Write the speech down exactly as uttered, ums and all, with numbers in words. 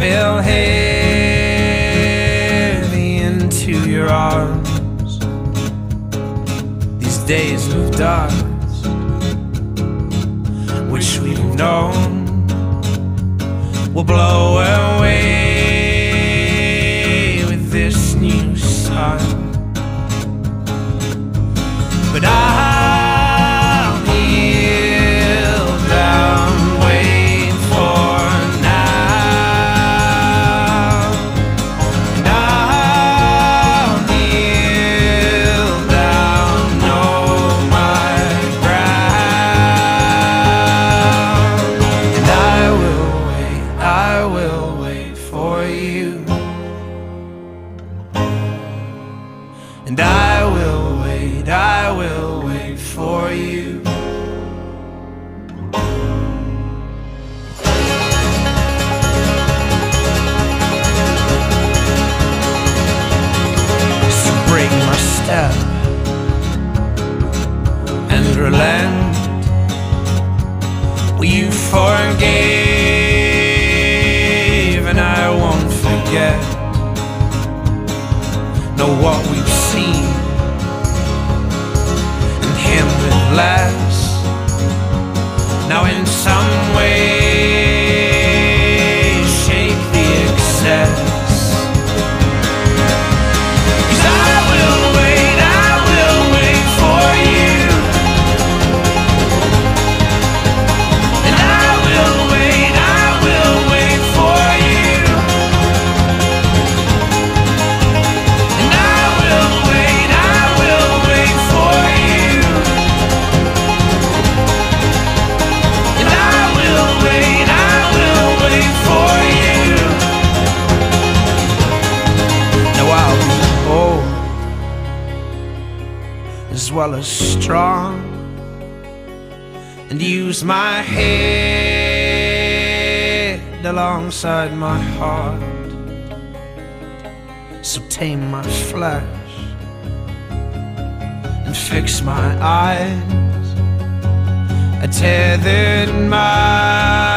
fell heavy into your arms. These days of dust, which we've known, will blow away with this new sun. But I'll kneel down, wait for now. And I'll kneel down, know my ground. And I will wait, I will wait for you. And I will wait, I will wait for you. So break my step and relent. Well, you forgave and I won't forget. Know what we've seen and him with less. Now in some way shape the excess. 'Cause I will wait, I will wait for you. And I will wait, I will wait for you. And I will wait, I will wait for you. And I will wait, I will wait for you. Now I'll be old as well as strong, and use my head alongside my heart. So tame my flesh and fix my eyes. I tethered my